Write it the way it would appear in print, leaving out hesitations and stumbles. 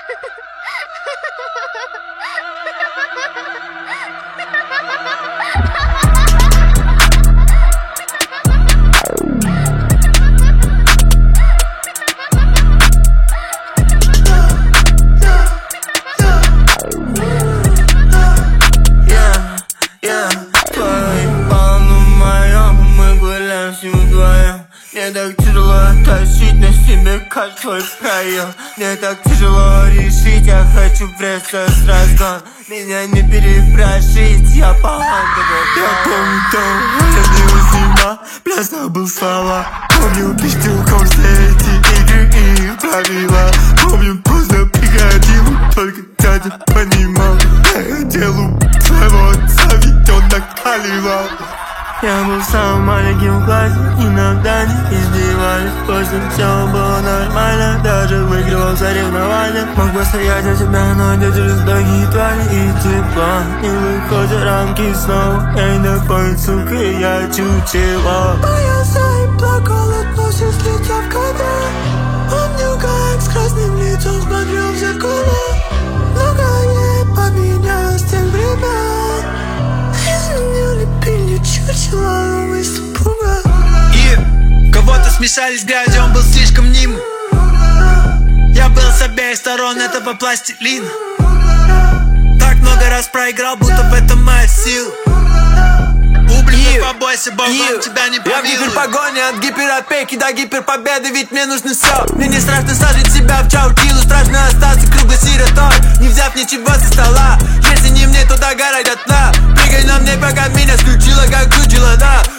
Мне так тяжело тащить на себе каждый проем. Мне так тяжело решить, я хочу врезаться с разгон. Меня не перепрошить, я поландовый. Я помню то, тянула зима, плясно был слова. Помню, пиздюком все эти игры и правила. Помню, поздно приходил, только дядя понимал. Я хотел убить своего отца, ведь он накаливал. Я был самым маленьким в классе, иногда не издевались. После все было нормально, даже выигрывал соревнования. Мог бы стоять за себя, но дети жестокие твари и тепло. Не выходят рамки снова, эй, да пой, сука, я чучело. Боялся и плакал от носа, слетя в года. Помню, как с красным лицом смотрел в зеркало. Многое поменялось с тех времен. Изменили пили чучело, мы с пуга. И кого-то смешали с грязью, он был слишком ним. Я был с обеих сторон этого пластилина. Так много раз проиграл, будто в этом моя сила. Побойся, Бог вам тебя не помилует. Я в гиперпогоне от гиперопеки до гиперпобеды, ведь мне нужно все. Мне не страшно сложить себя в чаутилу, страшно остаться круглой сиротой, не взяв ничего со стола. Если не мне, то догорай дотла. Прыгай на мне, пока меня скрутило, как чучело, да.